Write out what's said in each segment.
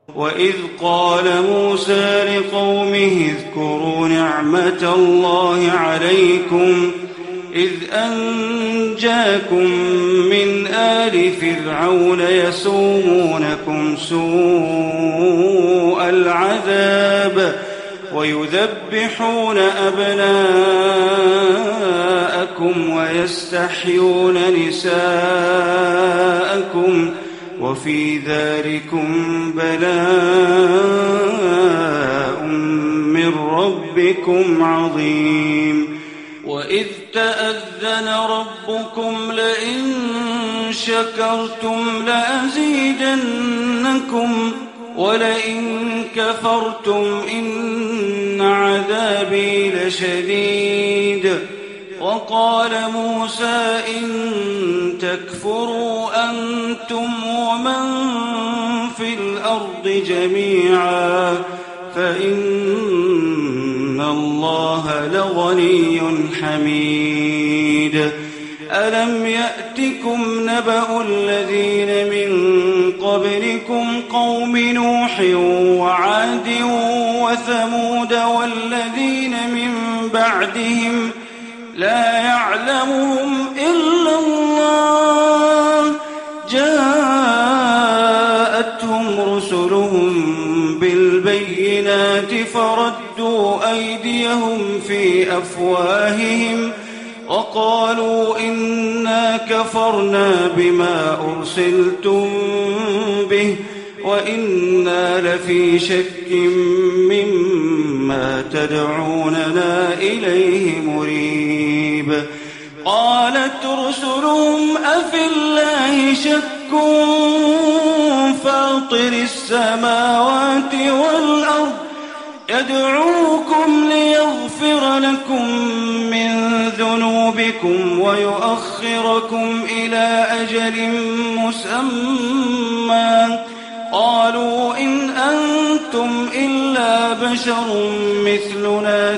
وإذ قال موسى لقومه اذكروا نعمة الله عليكم إذ أنجاكم من آل فرعون يسومونكم سوء العذاب ويذبحون أبناءكم ويستحيون نساءكم وفي ذلكم بلاء من ربكم عظيم. وإذ تأذن ربكم لئن شكرتم لأزيدنكم ولئن كفرتم إن عذابي لشديد. وقال موسى إن تكفروا أنتم ومن في الأرض جميعا فإن الله لغني حميد. ألم يأتكم نبأ الذين من قبلكم قوم نوح وعاد وثمود والذين من بعدهم لا يعلمهم إلا الله جاءتهم رسلهم بالبينات فردوا أيديهم في أفواههم وقالوا إنا كفرنا بما أرسلتم به وإنا لفي شك مما تدعوننا إليه مريب. قالت رسلهم أفي الله شك فاطر السماوات والأرض يدعوكم ليغفر لكم من ذنوبكم ويؤخركم إلى أجل مسمى قالوا إن أنتم إلا بشر مثلنا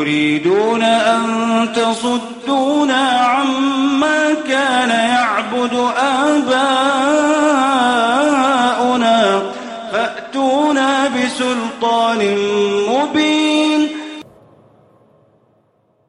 تريدون أن تصدونا عما كان يعبد